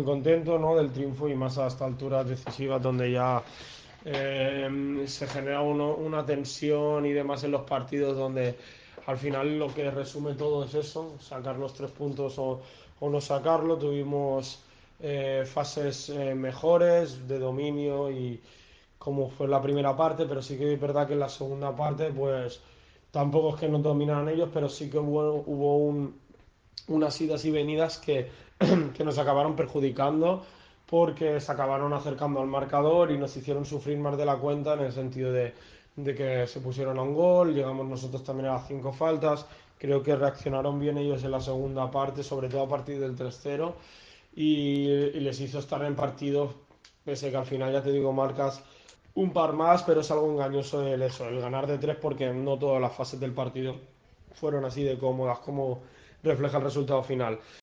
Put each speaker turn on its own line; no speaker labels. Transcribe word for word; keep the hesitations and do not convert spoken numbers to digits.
Muy contento, ¿no?, del triunfo y más a estas alturas decisivas donde ya eh, se genera uno- una tensión y demás en los partidos donde al final lo que resume todo es eso, sacar los tres puntos o, o no sacarlo. Tuvimos eh, fases eh, mejores de dominio y como fue la primera parte, pero sí que es verdad que en la segunda parte pues tampoco es que nos dominaran ellos, pero sí que hubo, hubo un, unas idas y venidas que, que nos acabaron perjudicando porque se acabaron acercando al marcador y nos hicieron sufrir más de la cuenta en el sentido de, de que se pusieron a un gol, llegamos nosotros también a las cinco faltas, creo que reaccionaron bien ellos en la segunda parte, sobre todo a partir del tres cero y, y les hizo estar en partidos, pese que al final ya te digo marcas un par más, pero es algo engañoso el eso, el ganar de tres porque no todas las fases del partido fueron así de cómodas como refleja el resultado final.